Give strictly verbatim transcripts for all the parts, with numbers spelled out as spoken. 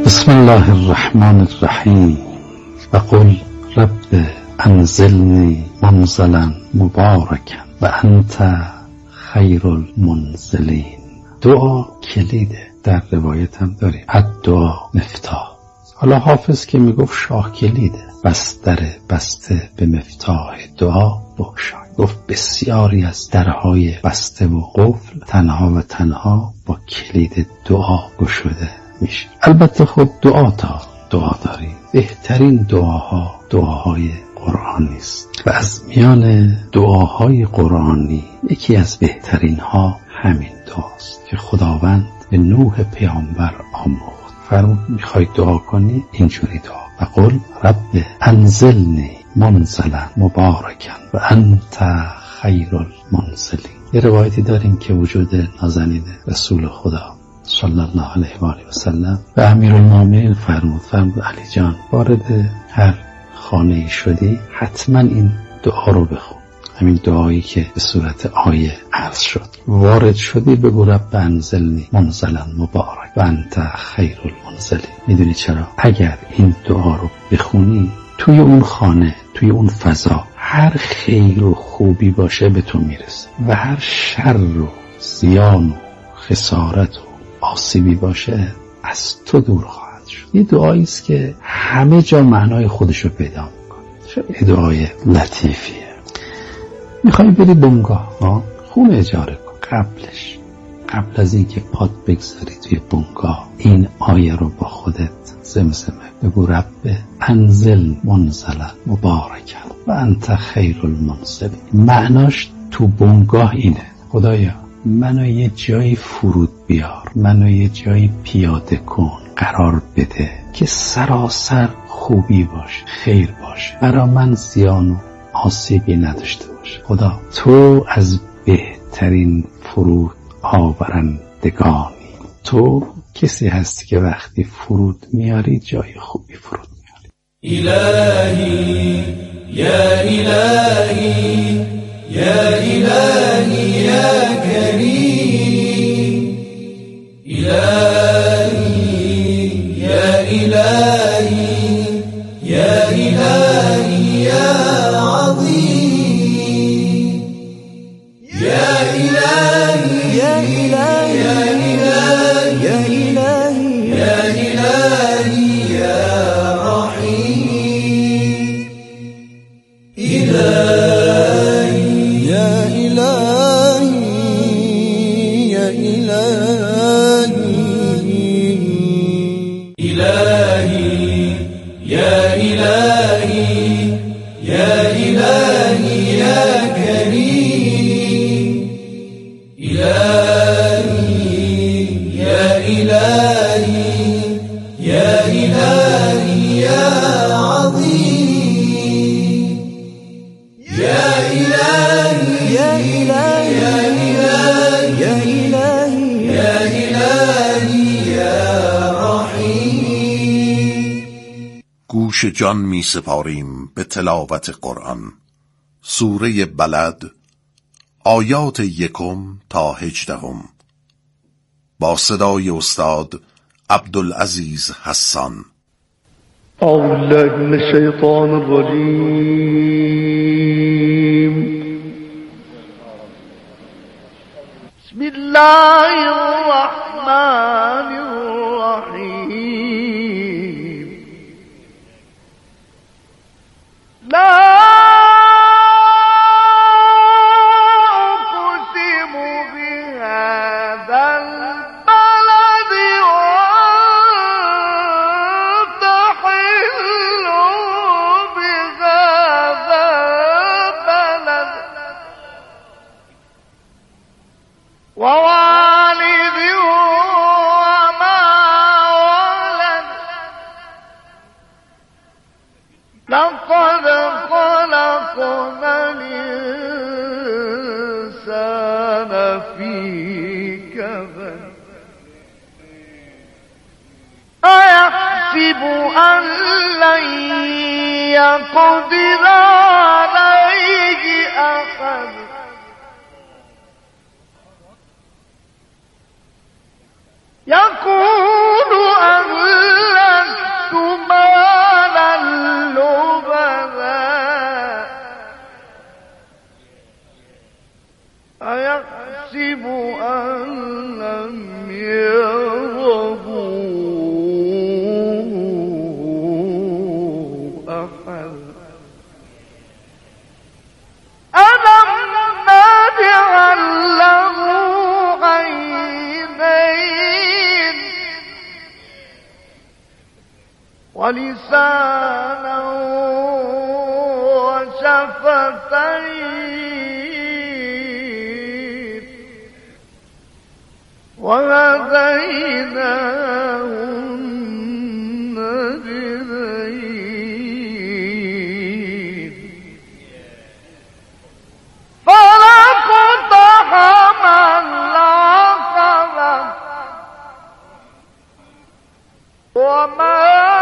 بسم الله الرحمن الرحیم و قل رب انزلنی منزلا مبارکا و انت خیر المنزلین. دعا کلیده، در روایت هم داریم الدعا مفتاح. حالا حافظ که میگفت شاه کلیده، بستر بسته به مفتاح دعا بگشای. گفت بسیاری از درهای بسته و قفل تنها و تنها با کلید دعا گشوده میشه. البته خود دعا تا دعا داریم، بهترین دعاها دعاهای قرآنی است و از میان دعاهای قرآنی یکی از بهترین ها همین دعاست که خداوند به نوح پیامبر آموخت. فرمود میخوای دعا کنی اینجوری دعا و قل رب انزلنی منزلا مبارکا و انت خیر المنزلین. یه روایتی داریم که وجود نازنین رسول خدا صلی الله علیه و آله و سلم و امیرالمومنین فرمود فرمود علی جان وارد هر خانه ای شدی حتما این دعا رو بخون. همین دعایی که به صورت آیه عرض شد، وارد شدی بگو رب انزلنی منزلا مبارک و انت خیر المنزلین. میدونی چرا؟ اگر این دعا رو بخونی توی اون خانه، توی اون فضا، هر خیر و خوبی باشه به تو میرسه و هر شر و زیان و خسارت و آسیبی باشه از تو دور خواهد شد. یه دعایی است که همه جا معنای خودش رو پیدا میکنه. خیلی دعای لطیفیه. میخوایی بری بنگاه، خونه اجاره کن، قبلش قبل از اینکه پات بگذاری توی بنگاه این آیه رو با خودت زمزمه بگو رب انزل منزلا مبارکا و انت خیر المنزلین. معناش تو بنگاه اینه خدایا منو یه جایی فرود بیار، منو یه جایی پیاده کن، قرار بده که سراسر خوبی باشه، خیر باشه، برا من زیان و آسیبی نداشته باشه. خدا تو از بهترین فرود آورندگانی، تو کسی هستی که وقتی فرود میاری جای خوبی فرود میاری. الهی یا الهی یا الهی یا کریم الهی یا الهی یا الهی یا عظیم یا الهی یا الهی یا الهی یا الهی یا رحیم گوش جان می سپاریم به تلاوت قرآن. سوره بلد، آیات یکم تا هجدهم، با صدای استاد عبدالعزیز حسان. اعوذ بالله من الشیطان الرجیم. بسم الله الرحمن الرحیم. لا أقسم بهذا البلد وأنت حل بهذا البلد ووالد وما ولد لقد خلقنا الإنسان في كبد أيحسب أن لن يقدر عليه أحد يقول أهلا ولسانا وشفتين وهديناه النجدين فلاقتحم العقبة وما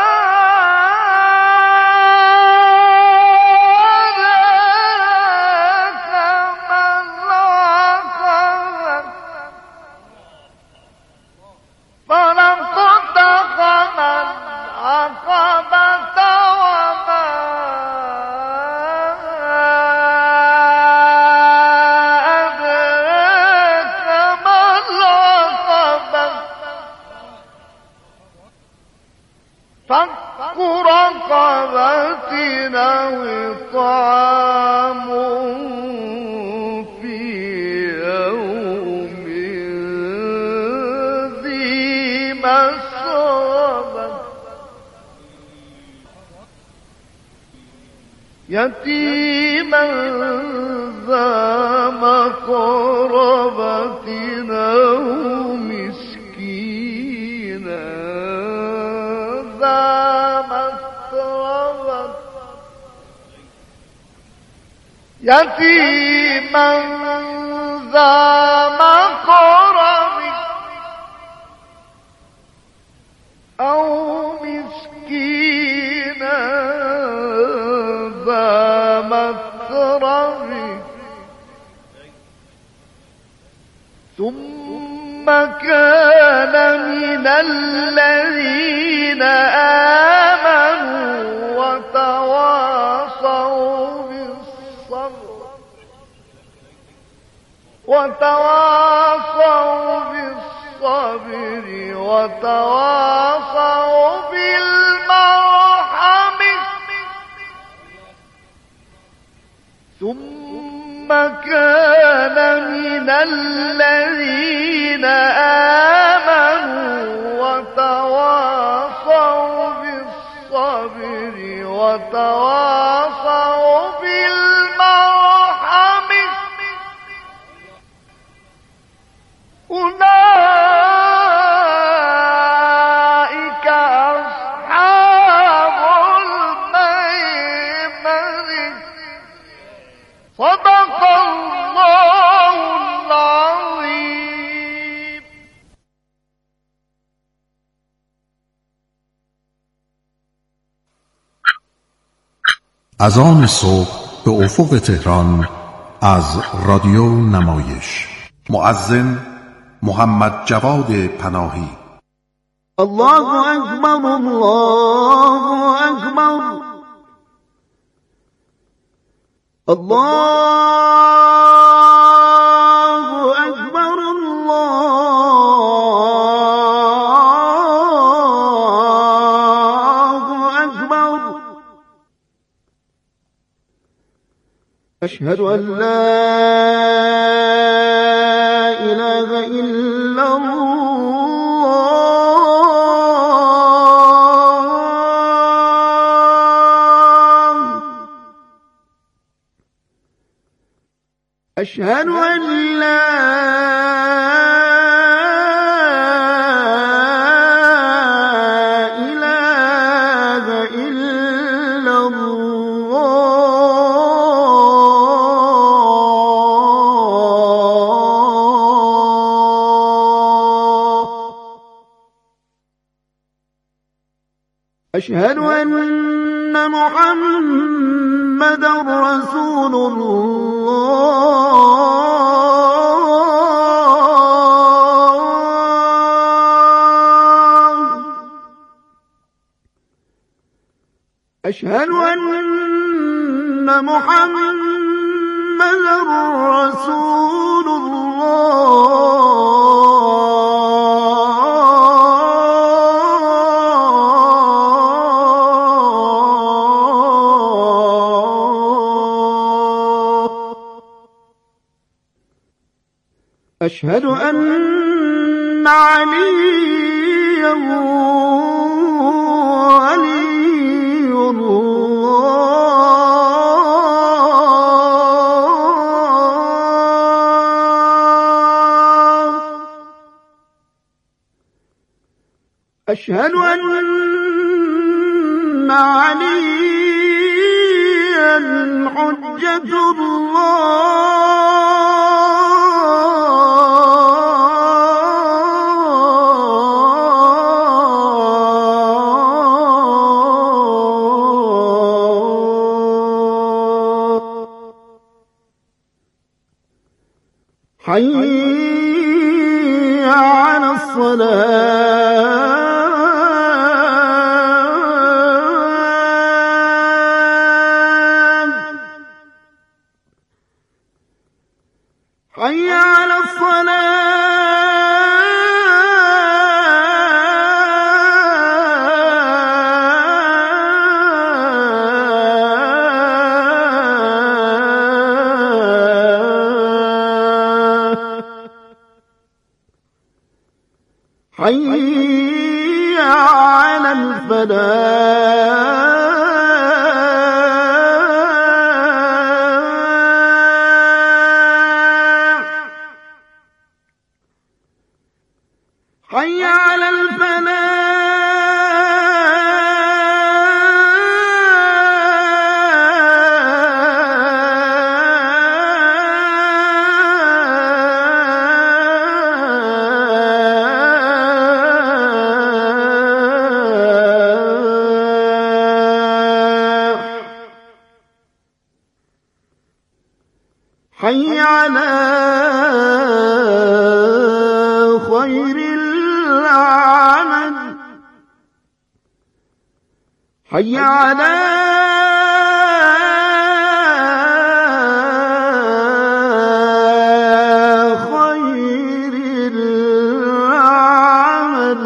فك رقبة أو إطعام في يوم ذي مسغبة يتيما ذا مقربة أو مسكينا ذا مسغبة يتيما ذا مقربة أو مسكينا ذا متربة ثم كان من الذين آمنوا وتواصوا بالصبر وتواصوا بالصبر وتواصوا بالمرحم ثم كان من الذين آمنوا وتواصوا بالصبر وتواصوا بالمرحم أولئك أصحاب الميمنة صدق الله العظيم. اذان صبح به افق تهران از رادیو نمایش. مؤذن محمد جواد پناهی. الله اکبر الله اکبر الله اکبر الله اکبر اشهد ان لا اله الا الله أشهد أن لا إله إلا الله أشهد أن محمدا رسول الله أشهد أن محمدا رسول الله أشهد أن عليا ولي أشهد أن عليا حجة الله حي على الصلاة حي على الصلاة حي على الفلاح حي على الفلاح حي على خير العمل حي على خير العمل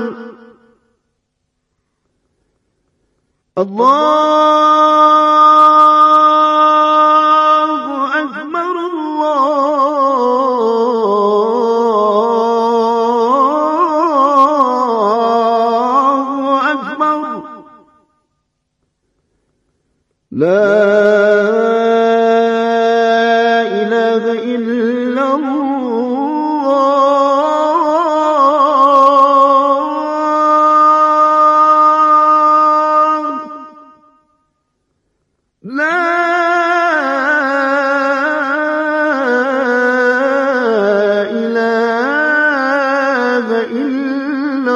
الله أكبر الله أكبر لا إله إلا الله لا إله إلا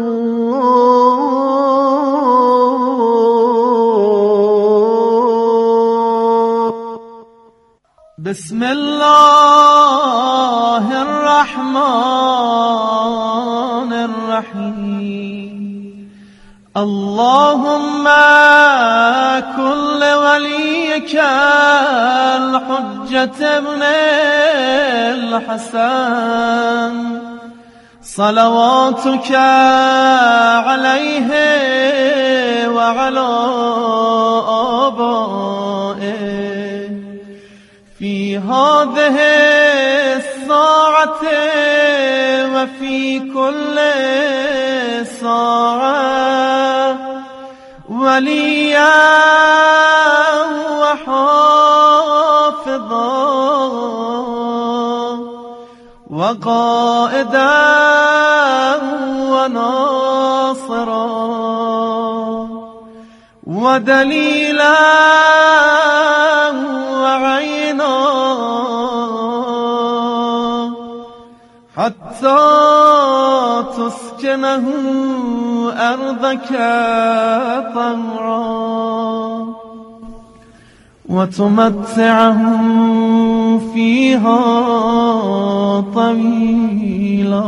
الله بسم الله الرحمن الرحيم اللهم كن وليك الحجة ابن الحسن صلواتك عليه وعلى آبائه في هذه الساعة وفي كل ساعة وليا وحافظا وقائدا وناصرا ودليلا وعينا حتى تسكنه أرضك طوعا وتمتعهم فيها طویلا.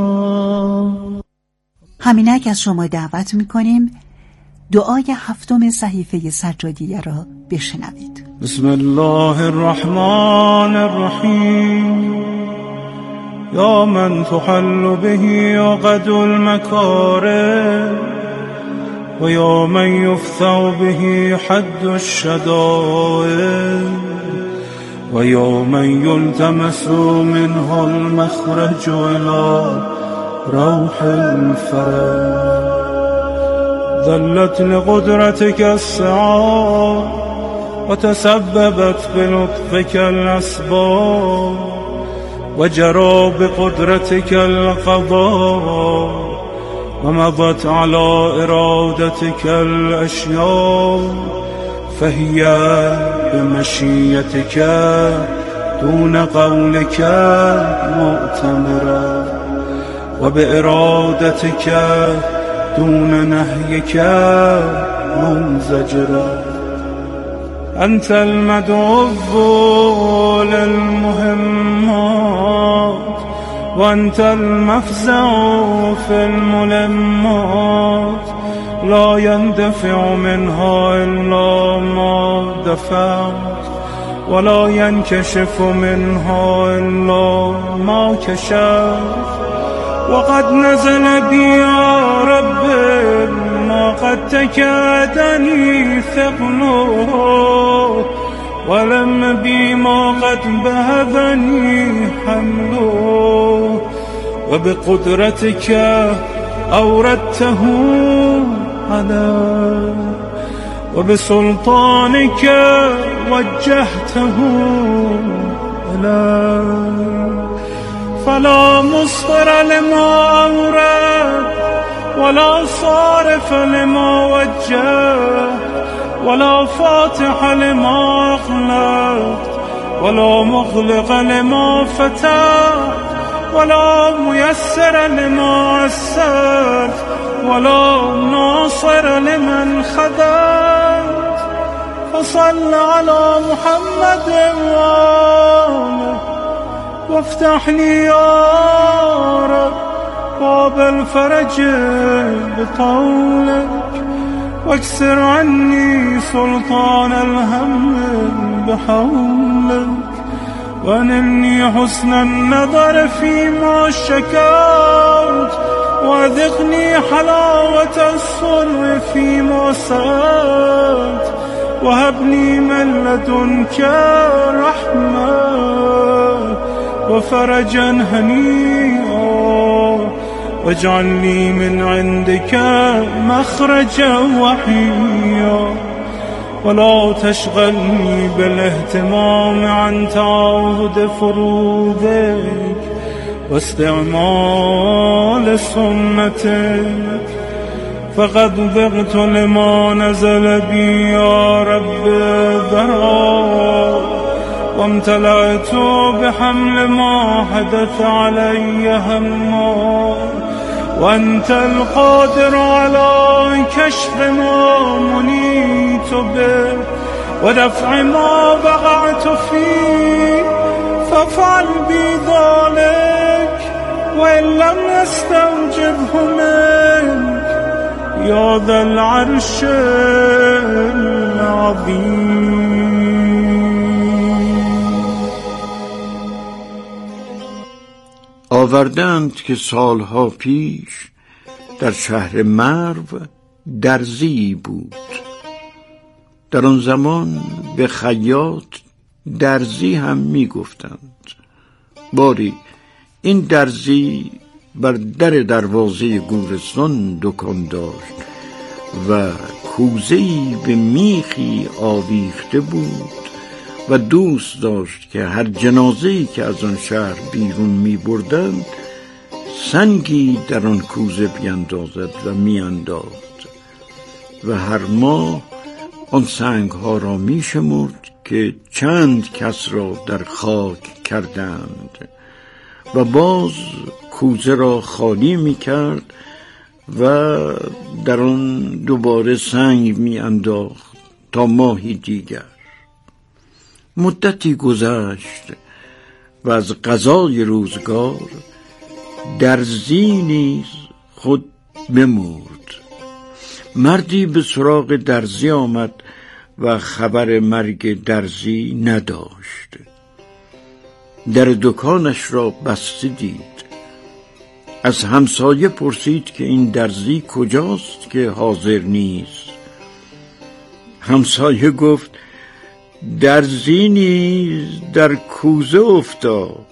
همینک از شما دعوت میکنیم دعای هفتم صحیفه سجادیه را بشنوید. بسم الله الرحمن الرحیم. یا من تحل به عقد المکاره و یا من یفتح به حد الشدائد و یا من یلتمس منه المخرج الى روح الفرج. ذلت لقدرتك السعاد وتسببت بلطفك الأسباب وجرى بقدرتك القضاء ومضت على إرادتك الأشياء فهي بمشيتك دون قولك مؤتمرة، وبإرادتك دون نهيك منزجرة. أنت المدعو للمهمات، وأنت المفزع في الملمات، لا يندفع منها إلا ما دفعت، ولا ينكشف منها إلا ما كشفت. وقد نزل بي يا رب ما قد تكادني ثقله، ولم بي ما قد بهذني حمله، وبقدرتك أوردته علي، وبسلطانك وجهته إلي. فلا مصدر لما أورد، ولا صارف لما وجه، ولا فاتح لما أغلق، ولا مغلق لما فتح، ولا ميسر لما عسرت، ولا ناصر لمن خذلت. فصل على محمد وآله، وافتح لي يا رب باب الفرج بطولك، واكسر عني سلطان الهم بحولك، وانلني حسن النظر فيما شكوت، وذقني حلاوة الصلح فيما سألت، وهبني من لدنك رحمة وفرجا هنيئا، واجعل لي من عندك مخرجا وحيا، ولا تشغلني بالاهتمام عن تعاهد فروضك واستعمال سنتك. فقد ذقت لما نزل بي يا رب ذرا، وامتلأت بحمل ما حدث علي هما، وأنت القادر على كشف ما منيت به ودفع ما وقعت فيه، فافعل بي ذلك وإن لم يستوجبه منك يا ذا العرش العظیم. آوردند که سالها پیش در شهر مرو درزی بود. در آن زمان به خیاط درزی هم می گفتند. باری این درزی بر در دروازه گورستان دکان داشت و کوزه‌ای به میخی آویخته بود و دوست داشت که هر جنازه‌ای که از آن شهر بیرون می بردند سنگی در آن کوزه بیندازد و می انداخت و هر ماه آن سنگ ها را می شمرد که چند کس را در خاک کردند و باز کوزه را خالی می کرد و در آن دوباره سنگ می انداخت تا ماهی دیگر. مدتی گذشت و از قضای روزگار درزی نیز خود بمرد. مردی به سراغ درزی آمد و خبر مرگ درزی نداشت. در دکانش را بسته دید. از همسایه پرسید که این درزی کجاست که حاضر نیست. همسایه گفت درزی نیز در کوزه افتاد.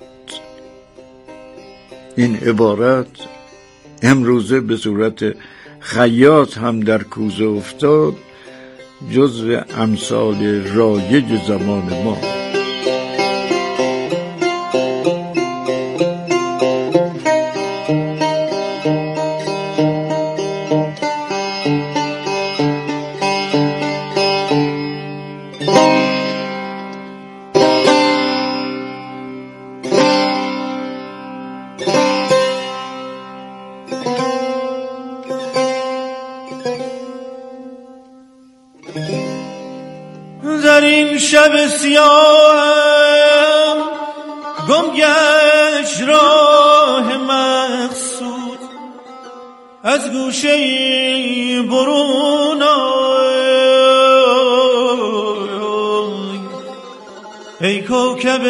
این عبارت امروزه به صورت خیاط هم در کوزه افتاد جزو امثال رایج زمان ما. این شب سیاه گم گشت راه مقصود، از گوشه برون آی ای کوکب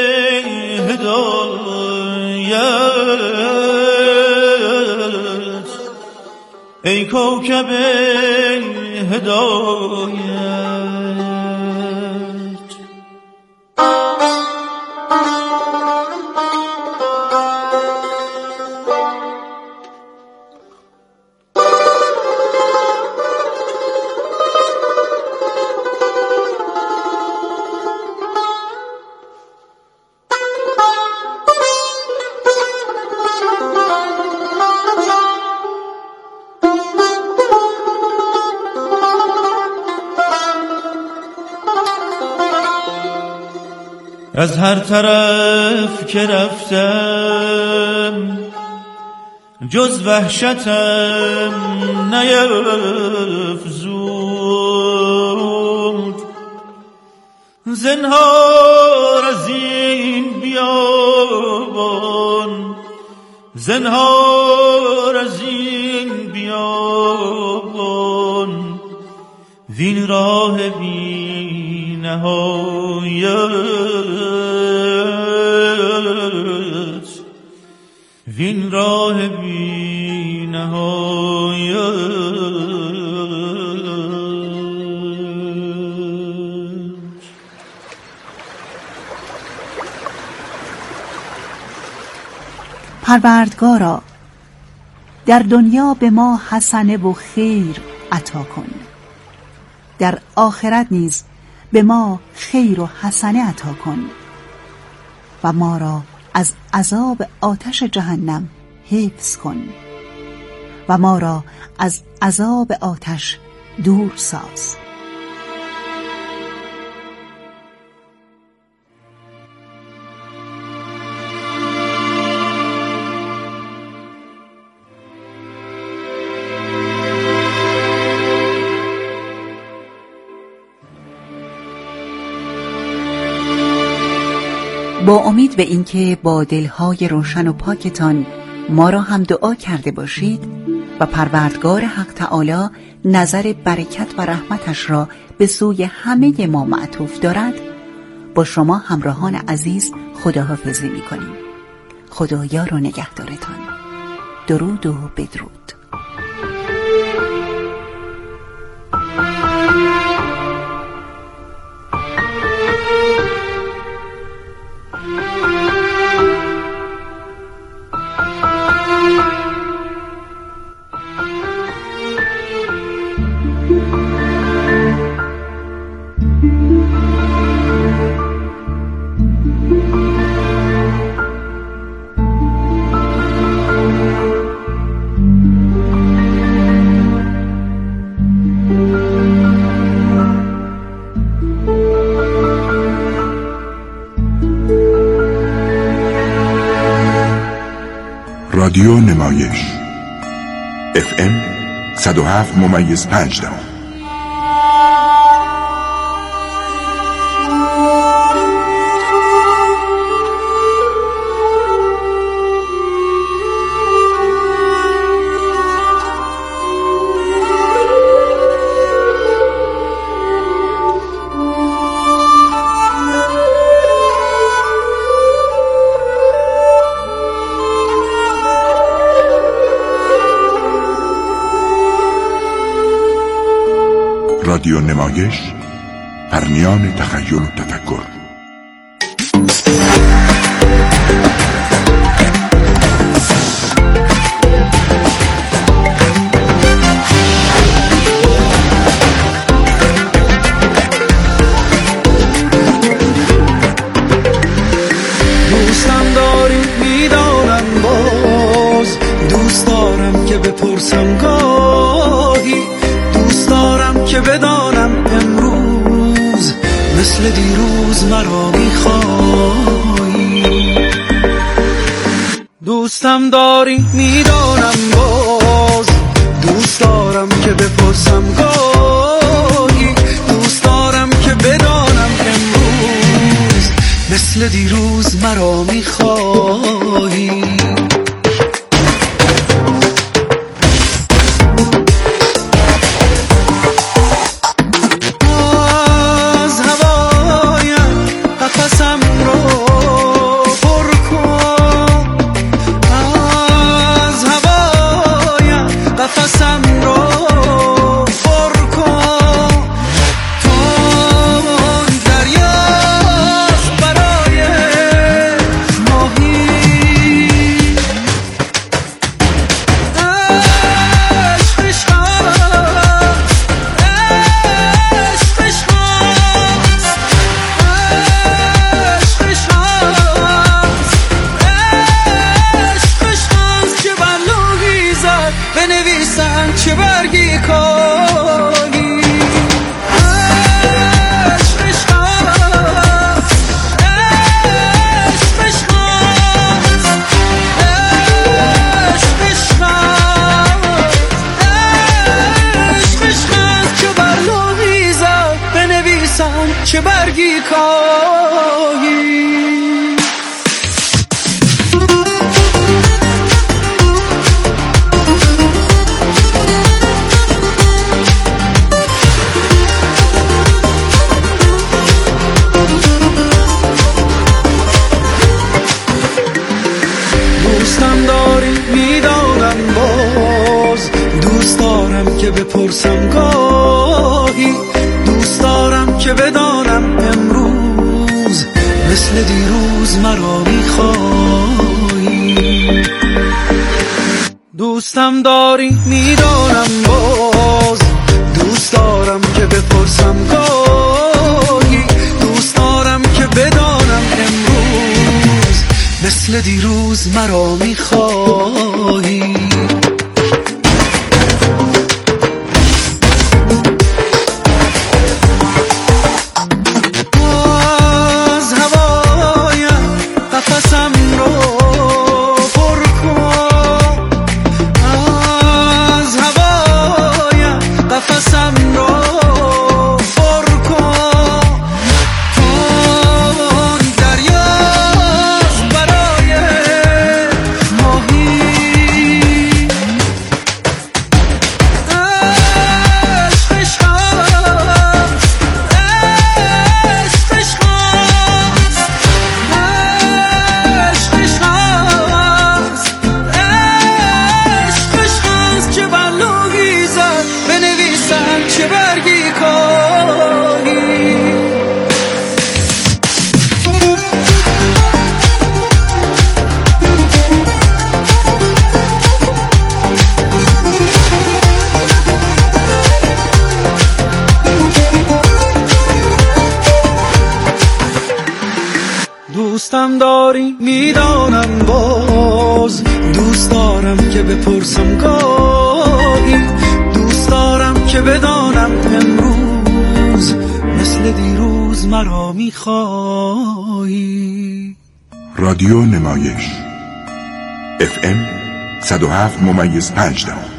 هدایت، ای کوکب هدایت. از هر طرف که رفتم جز وحشتم نیفزود، زنهار از این بیابان، زنهار از این بیابان، وین راه بی نهایت، وین راه بی نهایت. پروردگارا در دنیا به ما حسنه و خیر عطا کن، در آخرت نیز به ما خیر و حسنه عطا کن و ما را از عذاب آتش جهنم حفظ کن و ما را از عذاب آتش دور ساز. با امید به اینکه با دلهای روشن و پاکتان ما را هم دعا کرده باشید و پروردگار حق تعالی نظر برکت و رحمتش را به سوی همه ما معطوف دارد، با شما همراهان عزیز خداحافظی می‌کنیم. خدا یار و نگهدارتان. درود و بدرود. رادیو نمایش اف ام صد و هفت ممیز پنج دهم. رادیو نمایش، پرنیان تخیل و تفکر. دوستم داری میدانم، باز دوست دارم که بپرسم گاهی، دوست دارم که بدانم امروز مثل دیروز مرا میخوایی. دوستم داری میدانم، باز دوست دارم که بپرسم گاهی، دوست دارم که بدانم بنویسم چه برگی کاهی. عشق عشق عشق عشق عشق عشق عشق عشق چه برنامیزم بنویسم چه برگی کاهی. دوستم داری میدانم باز، دوست دارم که بپرسم گاهی، دوست دارم که بدانم امروز مثل دیروز مرا میخواهی. دوستم داری میدانم باز، دوست دارم که بپرسم گاهی، دوست دارم که بدانم امروز مثل دیروز مرا میخواهی. از هوایم قفسم رو پر کن، از هوایم قفسم رو پر کن. کن دریا برای ماهی. عشق عشق عشق عشق عشق عشق عشق عشق چه برنامیزم بنویسم چه برگی کاهی. دوستم داری میدانم باز، دوست دارم که بپرسم گاهی، دوست دارم که بدانم امروز مثل دیروز مرا میخواهی. رادیو نمایش اف ام صد و هفت ممیز پنج دهم